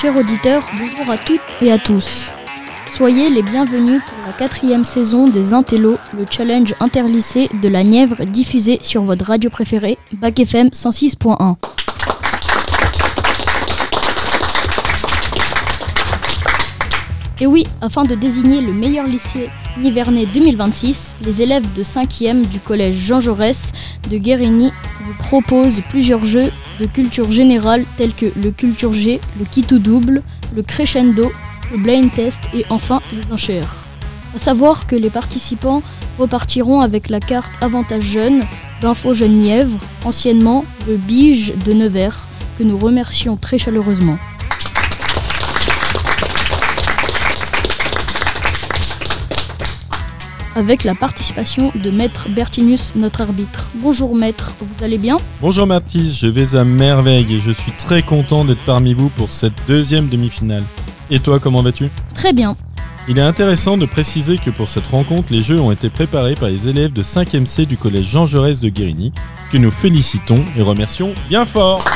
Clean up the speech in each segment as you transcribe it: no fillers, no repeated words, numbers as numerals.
chers auditeurs, bonjour à toutes et à tous. Soyez les bienvenus pour la 4e saison des Intellos, le challenge interlycée de la Nièvre diffusé sur votre radio préférée, Bac FM 106.1. Et oui, afin de désigner le meilleur lycée nivernais 2026, les élèves de 5e du collège Jean Jaurès de Guérini vous proposent plusieurs jeux de culture générale tels que le culture G, le qui tout double, le crescendo, le blind test et enfin les enchères. A savoir que les participants repartiront avec la carte Avantage Jeune d'Info Jeune Nièvre, anciennement le Bige de Nevers, que nous remercions très chaleureusement. Avec la participation de Maître Bertinus, notre arbitre. Bonjour Maître, vous allez bien ? Bonjour Mathis, je vais à merveille et je suis très content d'être parmi vous pour cette deuxième demi-finale. Et toi, comment vas-tu ? Très bien. Il est intéressant de préciser que pour cette rencontre, les jeux ont été préparés par les élèves de 5e C du collège Jean Jaurès de Guérini, que nous félicitons et remercions bien fort.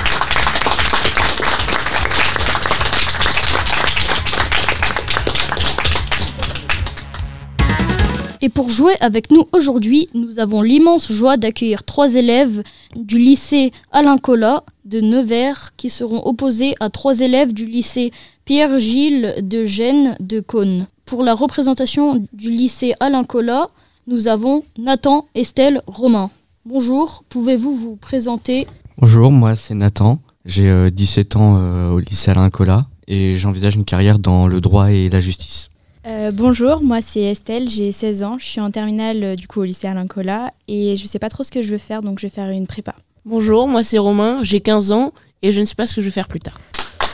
Et pour jouer avec nous aujourd'hui, nous avons l'immense joie d'accueillir 3 élèves du lycée Alain Colas de Nevers qui seront opposés à 3 élèves du lycée Pierre-Gilles de Gênes de Caunes. Pour la représentation du lycée Alain Colas, nous avons Nathan, Estelle, Romain. Bonjour, pouvez-vous vous présenter ? Bonjour, moi c'est Nathan, j'ai 17 ans au lycée Alain Colas et j'envisage une carrière dans le droit et la justice. Bonjour, moi c'est Estelle, j'ai 16 ans, je suis en terminale au lycée Alain Colas et je sais pas trop ce que je veux faire donc je vais faire une prépa. Bonjour, moi c'est Romain, j'ai 15 ans et je ne sais pas ce que je vais faire plus tard.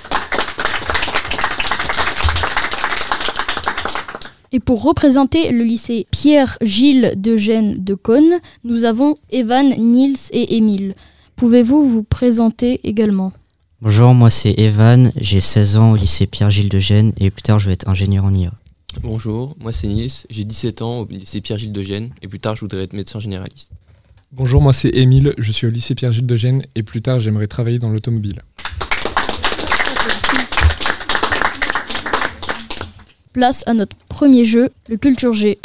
Et pour représenter le lycée Pierre-Gilles de Gênes de Caunes, nous avons Evan, Nils et Émile. Pouvez-vous vous présenter également ? Bonjour, moi c'est Evan, j'ai 16 ans au lycée Pierre-Gilles de Gênes et plus tard je vais être ingénieur en IA. Bonjour, moi c'est Nils, j'ai 17 ans au lycée Pierre-Gilles de Gênes et plus tard je voudrais être médecin généraliste. Bonjour, moi c'est Émile, je suis au lycée Pierre-Gilles de Gênes et plus tard j'aimerais travailler dans l'automobile. Place à notre premier jeu, le culture G.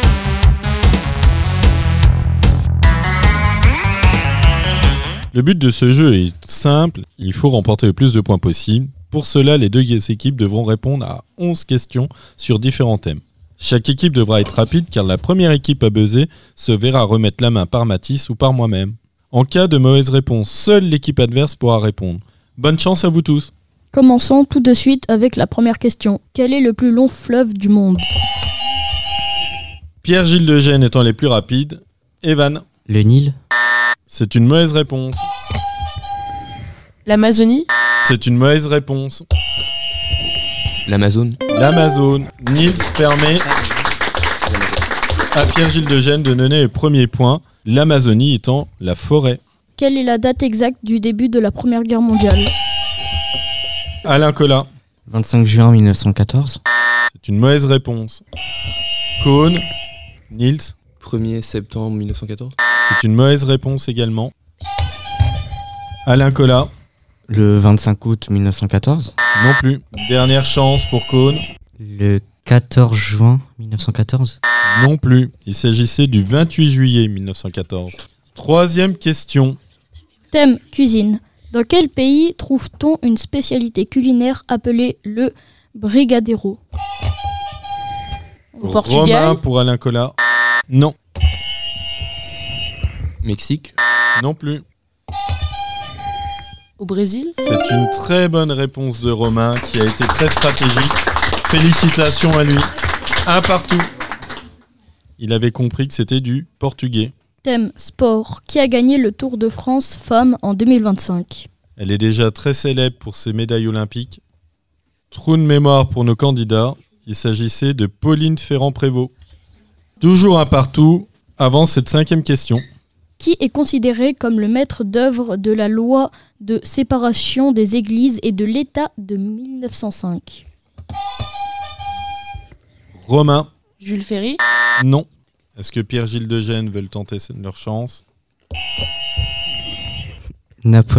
Le but de ce jeu est simple, il faut remporter le plus de points possible. Pour cela, les 2 équipes devront répondre à 11 questions sur différents thèmes. Chaque équipe devra être rapide car la première équipe à buzzer se verra remettre la main par Mathis ou par moi-même. En cas de mauvaise réponse, seule l'équipe adverse pourra répondre. Bonne chance à vous tous. Commençons tout de suite avec la première question. Quel est le plus long fleuve du monde ? Pierre-Gilles de Gênes étant les plus rapides. Evan. Le Nil ? C'est une mauvaise réponse. L'Amazonie ? C'est une mauvaise réponse. L'Amazone. L'Amazone. Nils permet à Pierre-Gilles de Gênes de donner le premier point, l'Amazonie étant la forêt. Quelle est la date exacte du début de la Première Guerre mondiale ? Alain Colas. 25 juin 1914. C'est une mauvaise réponse. Caunes. Nils. 1er septembre 1914. C'est une mauvaise réponse également. Alain Colas. Le 25 août 1914. Non plus. Dernière chance pour Caunes. Le 14 juin 1914. Non plus. Il s'agissait du 28 juillet 1914. Troisième question. Thème cuisine. Dans quel pays trouve-t-on une spécialité culinaire appelée le brigadeiro ? Au Portugal ? Romain pour Alain Colas. Non. Mexique. Non plus. Au Brésil ? C'est une très bonne réponse de Romain qui a été très stratégique. Félicitations à lui. 1 partout. Il avait compris que c'était du portugais. Thème sport. Qui a gagné le Tour de France femmes en 2025 ? Elle est déjà très célèbre pour ses médailles olympiques. Trou de mémoire pour nos candidats. Il s'agissait de Pauline Ferrand-Prévot. Toujours 1 partout avant cette 5e question. Qui est considéré comme le maître d'œuvre de la loi de séparation des églises et de l'État de 1905 ? Romain. Jules Ferry ? Non. Est-ce que Pierre-Gilles de Gênes veulent tenter leur chance ? Napoléon III ?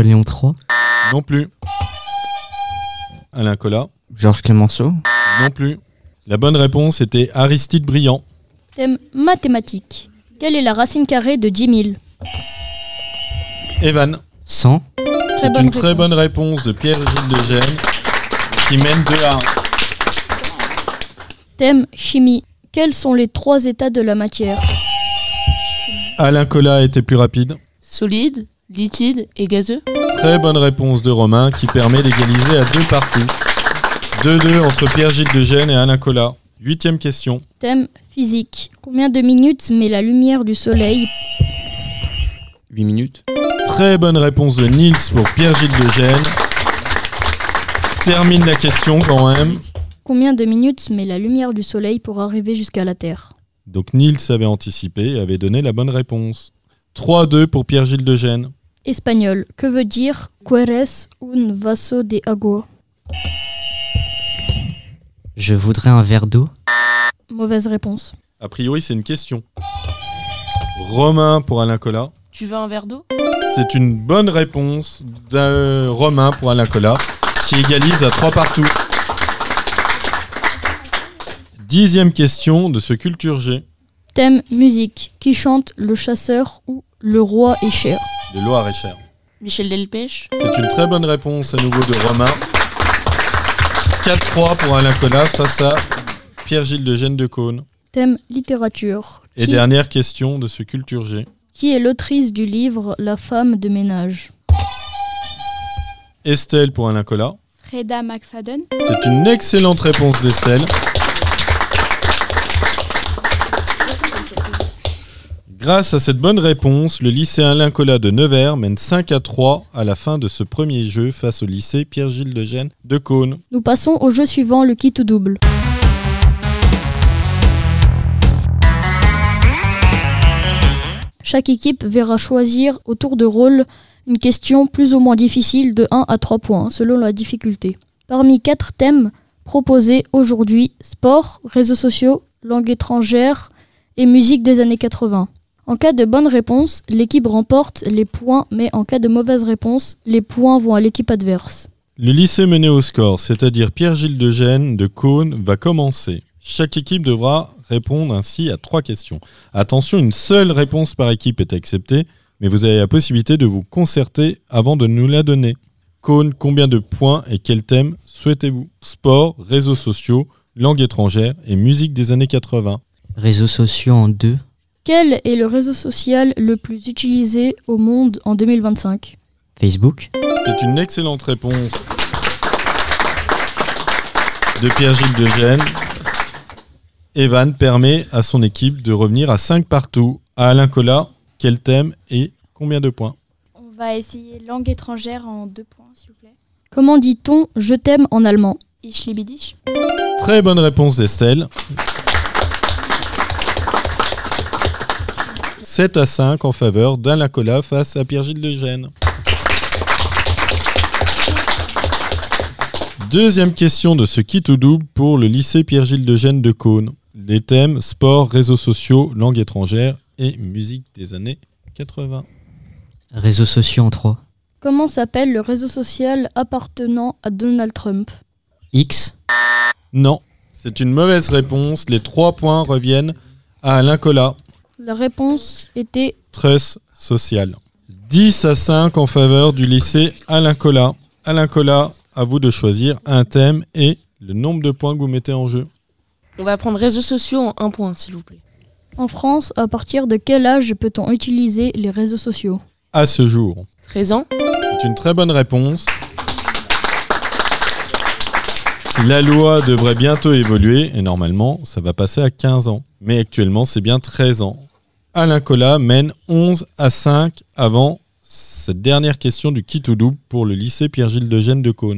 Non plus. Alain Colas. Georges Clémenceau. Non plus. La bonne réponse était Aristide Briand. Thème mathématiques. Quelle est la racine carrée de 10 000? Evan. 100. C'est une très bonne réponse de Pierre-Gilles de Gênes qui mène 2-1. Thème chimie. Quels sont les 3 états de la matière? Alain Colas était plus rapide. Solide, liquide et gazeux. Très bonne réponse de Romain qui permet d'égaliser à 2 partout. 2-2 entre Pierre-Gilles de Gênes et Alain Colas. 8e question. Thème physique. Combien de minutes met la lumière du soleil? 8 minutes. Très bonne réponse de Nils pour Pierre-Gilles de Gênes. Termine la question quand même. Combien de minutes met la lumière du soleil pour arriver jusqu'à la Terre? Donc Nils avait anticipé et avait donné la bonne réponse. 3-2 pour Pierre-Gilles de Gênes. Espagnol. Que veut dire quieres un vaso de agua? Je voudrais un verre d'eau. Mauvaise réponse. A priori, c'est une question. Romain pour Alain Colas. Tu veux un verre d'eau? C'est une bonne réponse de Romain pour Alain Colas qui égalise à 3 partout. 10e question de ce Culture G. Thème musique. Qui chante Le Chasseur ou Le Roi est cher? De Loir-et-Cher. Michel Delpech. C'est une très bonne réponse à nouveau de Romain. 4-3 pour Alain Colas face à Pierre-Gilles de Gênes de Caunes. Thème littérature. Et dernière question de ce Culture G. Qui est l'autrice du livre La femme de ménage? Estelle pour Alain Colas. Freda McFadden. C'est une excellente réponse d'Estelle. Grâce à cette bonne réponse, le lycée Alain Colas de Nevers mène 5-3 à la fin de ce premier jeu face au lycée Pierre-Gilles de Gênes de Caunes. Nous passons au jeu suivant, le kit ou double. Chaque équipe verra choisir au tour de rôle une question plus ou moins difficile de 1 à 3 points, selon la difficulté. Parmi 4 thèmes proposés aujourd'hui, sport, réseaux sociaux, langue étrangère et musique des années 80. En cas de bonne réponse, l'équipe remporte les points, mais en cas de mauvaise réponse, les points vont à l'équipe adverse. Le lycée mené au score, c'est-à-dire Pierre-Gilles de Gênes de Caunes, va commencer. Chaque équipe devra répondre ainsi à 3 questions. Attention, une seule réponse par équipe est acceptée, mais vous avez la possibilité de vous concerter avant de nous la donner. Caunes, combien de points et quel thème souhaitez-vous? Sport, réseaux sociaux, langue étrangère et musique des années 80. Réseaux sociaux en 2. Quel est le réseau social le plus utilisé au monde en 2025? Facebook. C'est une excellente réponse de Pierre-Gilles de Gênes. Evan permet à son équipe de revenir à 5 partout. À Alain Colas, quel thème et combien de points? On va essayer langue étrangère en 2 points, s'il vous plaît. Comment dit-on « je t'aime » en allemand? Ich liebe dich. Très bonne réponse d'Estelle. 7-5 en faveur d'Alain Colas face à Pierre-Gilles de Gênes. Deuxième question de ce kit ou double pour le lycée Pierre-Gilles de Gênes de Caunes. Les thèmes sport, réseaux sociaux, langue étrangère et musique des années 80. Réseaux sociaux en 3. Comment s'appelle le réseau social appartenant à Donald Trump? X. Non, c'est une mauvaise réponse. Les 3 points reviennent à Alain Colas. La réponse était Trust social. 10-5 en faveur du lycée Alain Colas. Alain Colas, à vous de choisir un thème et le nombre de points que vous mettez en jeu. On va prendre réseaux sociaux en 1 point, s'il vous plaît. en France, à partir de quel âge peut-on utiliser les réseaux sociaux? À ce jour. 13 ans. C'est une très bonne réponse. La loi devrait bientôt évoluer et normalement, ça va passer à 15 ans. Mais actuellement, c'est bien 13 ans. Alain Colas mène 11-5 avant cette dernière question du kit ou double pour le lycée Pierre-Gilles de Gênes de Caunes.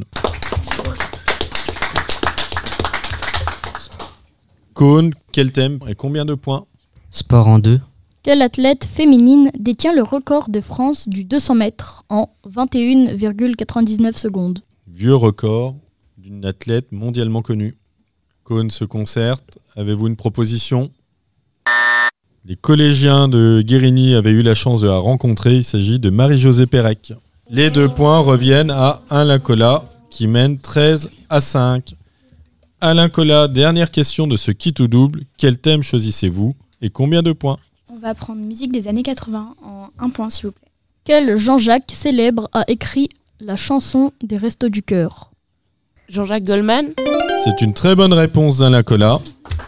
Caunes, quel thème et combien de points? Sport en 2. Quelle athlète féminine détient le record de France du 200 mètres en 21,99 secondes? Vieux record d'une athlète mondialement connue. Caunes se concerte. Avez-vous une proposition? Les collégiens de Guérigny avaient eu la chance de la rencontrer. Il s'agit de Marie-Josée Pérec. Les 2 points reviennent à Alain Colas qui mène 13-5. Alain Colas, dernière question de ce kit ou double. Quel thème choisissez-vous et combien de points? On va prendre musique des années 80 en 1 point, s'il vous plaît. Quel Jean-Jacques célèbre a écrit la chanson des Restos du Cœur? Jean-Jacques Goldman. C'est une très bonne réponse d'Alain Colas.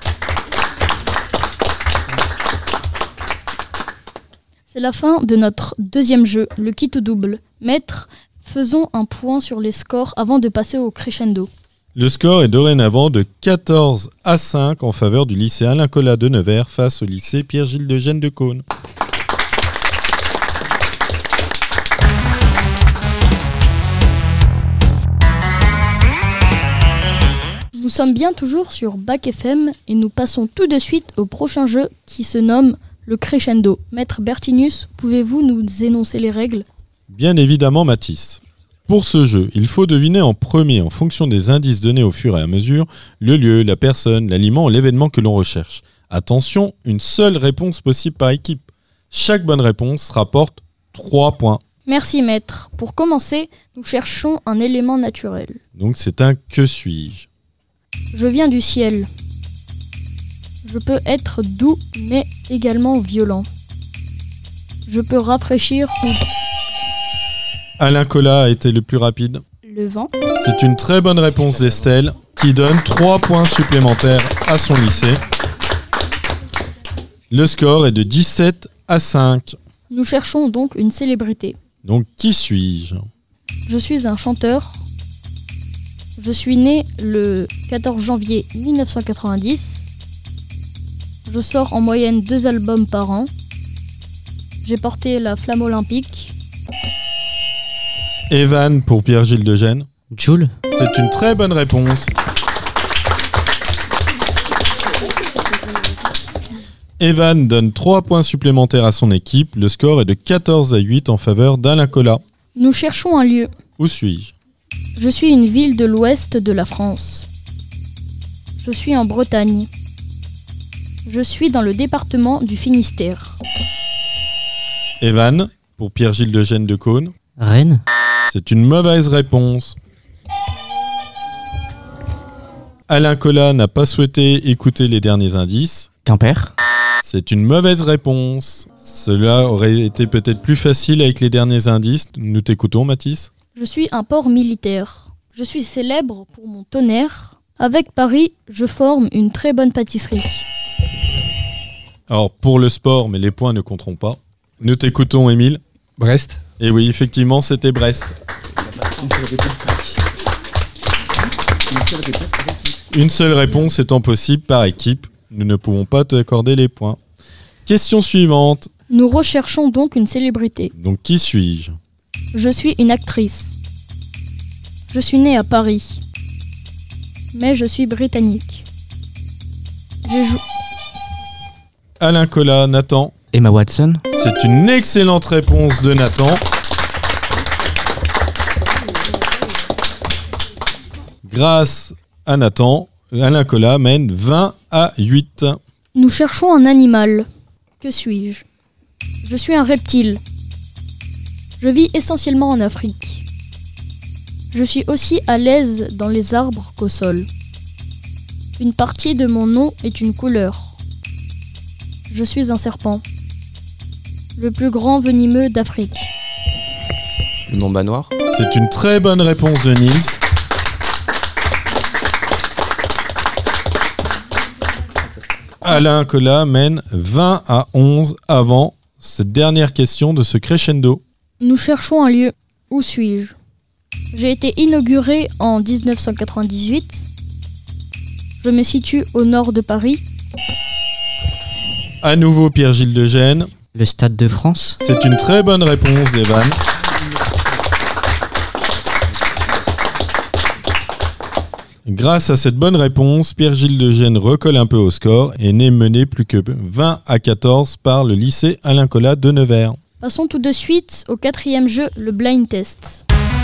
C'est la fin de notre deuxième jeu, le kit ou double. Maître, faisons un point sur les scores avant de passer au crescendo. Le score est dorénavant de 14-5 en faveur du lycée Alain Colas de Nevers face au lycée Pierre-Gilles de Gênes de Caunes. Nous sommes bien toujours sur Bac FM et nous passons tout de suite au prochain jeu qui se nomme le crescendo. Maître Bertinus, pouvez-vous nous énoncer les règles? Bien évidemment, Mathis. Pour ce jeu, il faut deviner en premier, en fonction des indices donnés au fur et à mesure, le lieu, la personne, l'aliment ou l'événement que l'on recherche. Attention, une seule réponse possible par équipe. Chaque bonne réponse rapporte 3 points. Merci maître. Pour commencer, nous cherchons un élément naturel. Donc c'est un que suis-je. Je viens du ciel. Je peux être doux mais également violent. Je peux rafraîchir ou... Alain Colas a été le plus rapide. Le vent. C'est une très bonne réponse d'Estelle qui donne 3 points supplémentaires à son lycée. Le score est de 17-5. Nous cherchons donc une célébrité. Donc qui suis-je? Je suis un chanteur. Je suis né le 14 janvier 1990. Je sors en moyenne 2 albums par an. J'ai porté la flamme olympique. Evan pour Pierre-Gilles de Gênes. Jules. C'est une très bonne réponse. Evan donne 3 points supplémentaires à son équipe. Le score est de 14-8 en faveur d'Alain Colas. Nous cherchons un lieu. Où suis-je? Je suis une ville de l'ouest de la France. Je suis en Bretagne. Je suis dans le département du Finistère. Evan pour Pierre-Gilles de Gênes de Caunes. Rennes. C'est une mauvaise réponse. Alain Colas n'a pas souhaité écouter les derniers indices. Quimper. C'est une mauvaise réponse. Cela aurait été peut-être plus facile avec les derniers indices. Nous t'écoutons, Mathis. Je suis un port militaire. Je suis célèbre pour mon tonnerre. Avec Paris, je forme une très bonne pâtisserie. Alors, pour le sport, mais les points ne compteront pas. Nous t'écoutons, Émile. Brest. Et oui, effectivement, c'était Brest. Une seule réponse étant possible par équipe, nous ne pouvons pas t'accorder les points. Question suivante. Nous recherchons donc une célébrité. Donc, qui suis-je? Je suis une actrice. Je suis née à Paris. Mais je suis britannique. Alain Colas, Nathan. Emma Watson. C'est une excellente réponse de Nathan. Grâce à Nathan, Alain Colas mène 20-8. Nous cherchons un animal. Que suis-je? Je suis un reptile. Je vis essentiellement en Afrique. Je suis aussi à l'aise dans les arbres qu'au sol. Une partie de mon nom est une couleur. Je suis un serpent. Le plus grand venimeux d'Afrique. Le Mamba Noir. C'est une très bonne réponse de Nils. Alain Colas mène 20-11 avant cette dernière question de ce crescendo. Nous cherchons un lieu. Où suis-je? J'ai été inauguré en 1998. Je me situe au nord de Paris. À nouveau Pierre-Gilles de Gênes. Le Stade de France. C'est une très bonne réponse d'Evan. Grâce à cette bonne réponse, Pierre-Gilles de Gênes recolle un peu au score et n'est mené plus que 20-14 par le lycée Alain Colas de Nevers. Passons tout de suite au 4e jeu, le blind test.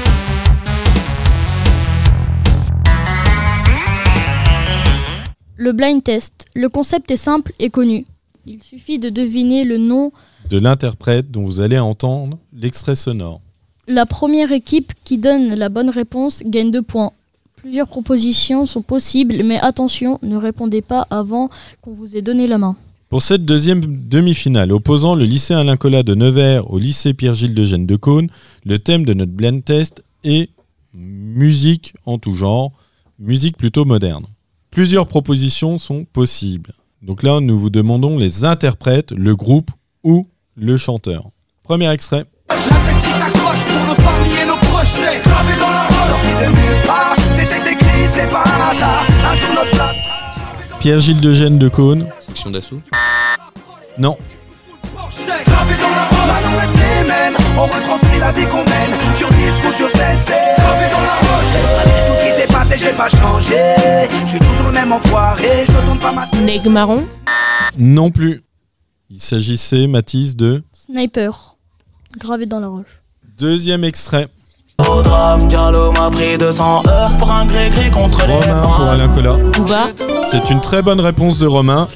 Le blind test. Le concept est simple et connu. Il suffit de deviner le nom de l'interprète dont vous allez entendre l'extrait sonore. La première équipe qui donne la bonne réponse gagne 2 points. Plusieurs propositions sont possibles, mais attention, ne répondez pas avant qu'on vous ait donné la main. Pour cette deuxième demi-finale opposant le lycée Alain Colas de Nevers au lycée Pierre-Gilles de Gênes de Caunes, le thème de notre blind test est musique en tout genre, musique plutôt moderne. Plusieurs propositions sont possibles. Donc là, nous vous demandons les interprètes, le groupe ou le chanteur. Premier extrait. La petite accroche pour nos familles et nos proches, c'est gravé dans la roche. Sorti de nulle part, c'était écrit, c'est pas un hasard. Un jour notre place. Pierre-Gilles de Gênes de Caunes. Section d'assaut. Non. C'est gravé dans la roche. Maintenant reste les mêmes, on retranscrit la vie qu'on mène. Sur disque ou sur scène, c'est gravé dans la roche. Tout ce qui s'est passé, j'ai pas changé. Je suis toujours le même enfoiré, je tourne pas ma... Neg marron. Non plus. Il s'agissait, Mathis, de... Sniper, gravé dans la roche. Deuxième extrait. Au drame, Diallo m'a pris 200 heures pour un gré-gré contre les Romain pour Alain Colas. Booba. C'est une très bonne réponse de Romain.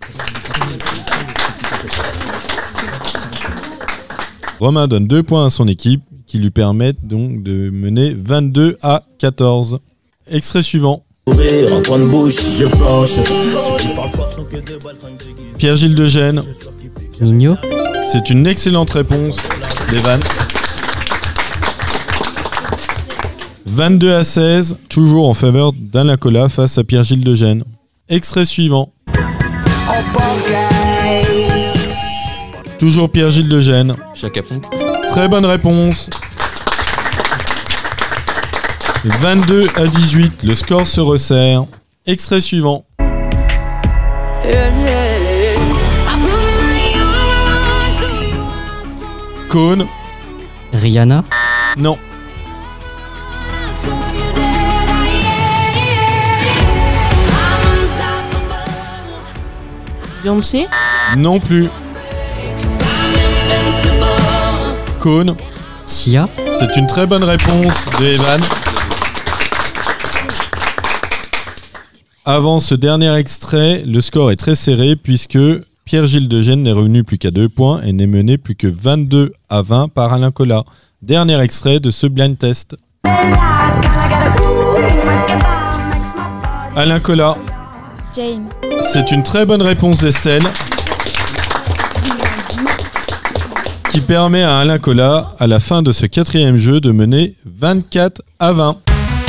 Romain donne 2 points à son équipe qui lui permettent donc de mener 22 à 14. Extrait suivant. Pierre-Gilles de Gênes. Nino. C'est une excellente réponse d'Evan. 22 à 16, toujours en faveur d'Alain Colas face à Pierre-Gilles de Gênes. Extrait suivant. Toujours Pierre-Gilles de Gênes. Chaka Ponk. Très bonne réponse. 22 à 18, le score se resserre. Extrait suivant. Caunes. Rihanna. Non. Beyoncé. Non plus. Caunes. Sia. C'est une très bonne réponse de Evan. Avant ce dernier extrait, le score est très serré puisque Pierre-Gilles de Gênes n'est revenu plus qu'à 2 points et n'est mené plus que 22 à 20 par Alain Colas. Dernier extrait de ce blind test. Alain Colas. Jane. C'est une très bonne réponse d'Estelle qui permet à Alain Colas, à la fin de ce 4e jeu, de mener 24 à 20.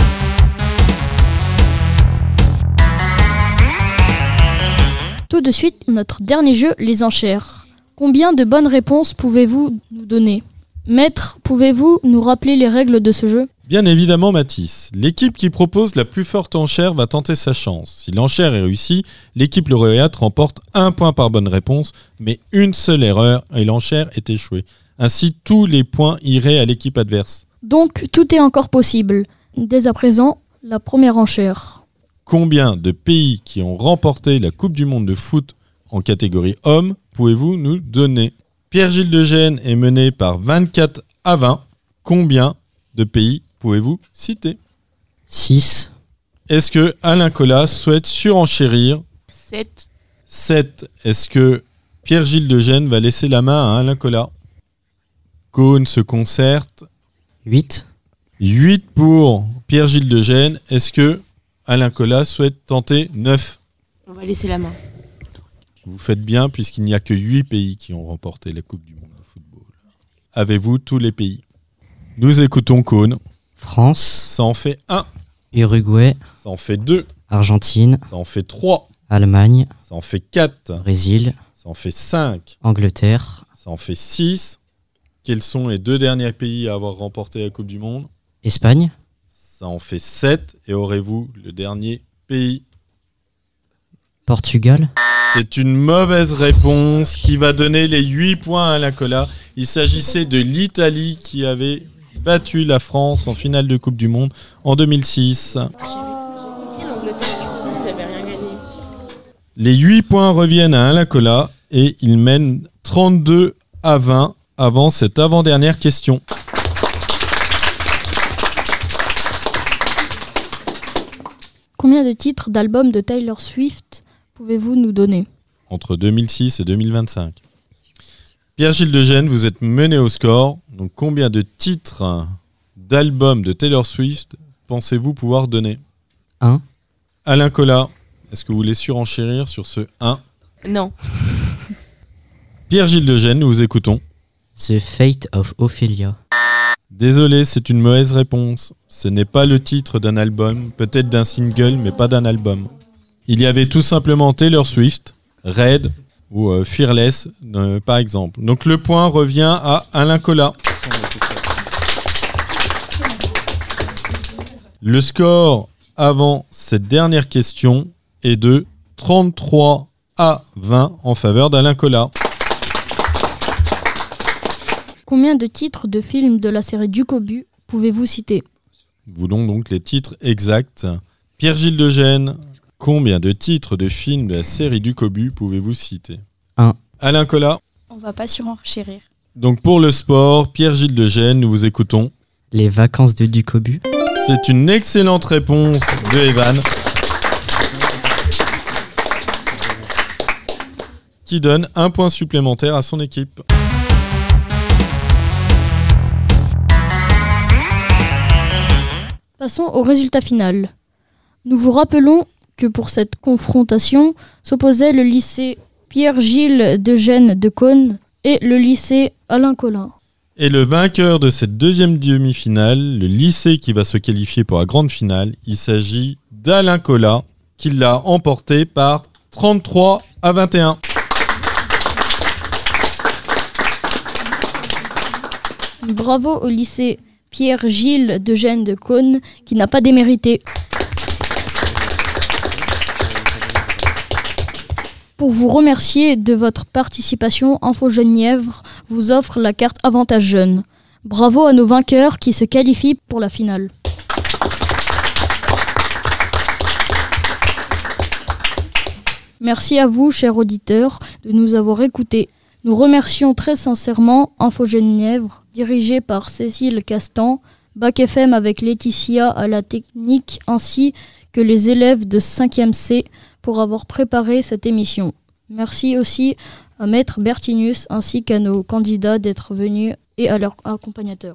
Tout de suite, notre dernier jeu, les enchères. Combien de bonnes réponses pouvez-vous nous donner ? Maître, pouvez-vous nous rappeler les règles de ce jeu ? Bien évidemment, Mathis. L'équipe qui propose la plus forte enchère va tenter sa chance. Si l'enchère est réussie, l'équipe lauréate remporte 1 point par bonne réponse, mais une seule erreur et l'enchère est échouée. Ainsi, tous les points iraient à l'équipe adverse. Donc, tout est encore possible. Dès à présent, la première enchère. Combien de pays qui ont remporté la Coupe du Monde de foot en catégorie hommes pouvez-vous nous donner ? Pierre-Gilles de Gênes est mené par 24 à 20. Combien de pays pouvez-vous citer ? 6. Est-ce que Alain Colas souhaite surenchérir ? 7. 7. Est-ce que Pierre-Gilles de Gênes va laisser la main à Alain Colas ? Caunes se concerte. 8. 8 pour Pierre-Gilles de Gênes. Est-ce que Alain Colas souhaite tenter 9 ? On va laisser la main. Vous faites bien puisqu'il n'y a que 8 pays qui ont remporté la Coupe du Monde de football. Avez-vous tous les pays ? Nous écoutons Caunes. France. Ça en fait 1. Uruguay. Ça en fait 2. Argentine. Ça en fait 3. Allemagne. Ça en fait 4. Brésil. Ça en fait 5. Angleterre. Ça en fait 6. Quels sont les 2 derniers pays à avoir remporté la Coupe du Monde ? Espagne. Ça en fait 7. Et aurez-vous le dernier pays ? Portugal. C'est une mauvaise réponse qui va donner les 8 points à Alain Colas. Il s'agissait de l'Italie qui avait battu la France en finale de Coupe du Monde en 2006. Les 8 points reviennent à Alain Colas et il mène 32 à 20 avant cette avant-dernière question. Combien de titres d'albums de Taylor Swift pouvez-vous nous donner ? Entre 2006 et 2025. Pierre-Gilles de Gênes, vous êtes mené au score. Donc combien de titres d'albums de Taylor Swift pensez-vous pouvoir donner ? 1. Alain Colas, est-ce que vous voulez surenchérir sur ce 1 ? Non. Pierre-Gilles de Gênes, nous vous écoutons. The Fate of Ophelia. Désolé, c'est une mauvaise réponse. Ce n'est pas le titre d'un album, peut-être d'un single, mais pas d'un album. Il y avait tout simplement Taylor Swift, Red ou Fearless, par exemple. Donc le point revient à Alain Colas. Le score avant cette dernière question est de 33 à 20 en faveur d'Alain Colas. Combien de titres de films de la série Ducobu pouvez-vous citer ? Voulons donc les titres exacts. Pierre-Gilles de Gênes, combien de titres de films de la série Ducobu pouvez-vous citer ? 1. Alain Colas. On va pas surenchérir. Donc pour le sport, Pierre-Gilles de Gênes, nous vous écoutons. Les vacances de Ducobu. C'est une excellente réponse de Evan, qui donne un point supplémentaire à son équipe. Passons au résultat final. Nous vous rappelons que pour cette confrontation s'opposaient le lycée Pierre-Gilles de Gênes de Caunes et le lycée Alain Colas. Et le vainqueur de cette deuxième demi-finale, le lycée qui va se qualifier pour la grande finale, il s'agit d'Alain Colas, qui l'a emporté par 33 à 21. Bravo au lycée Pierre-Gilles de Gênes de Caunes, qui n'a pas démérité. Pour vous remercier de votre participation, Info Jeune Nièvre vous offre la carte Avantage Jeune. Bravo à nos vainqueurs qui se qualifient pour la finale. Merci à vous, chers auditeurs, de nous avoir écoutés. Nous remercions très sincèrement Info Jeune Nièvre, dirigée par Cécile Castan, Bac FM avec Laetitia à la technique, ainsi que les élèves de 5e C pour avoir préparé cette émission. Merci aussi à Maître Bertinius ainsi qu'à nos candidats d'être venus et à leurs accompagnateurs.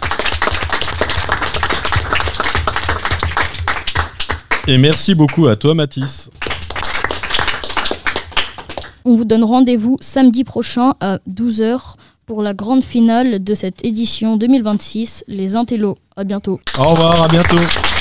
Et merci beaucoup à toi, Mathis. On vous donne rendez-vous samedi prochain à 12h pour la grande finale de cette édition 2026, les Intellos. À bientôt. Au revoir, à bientôt.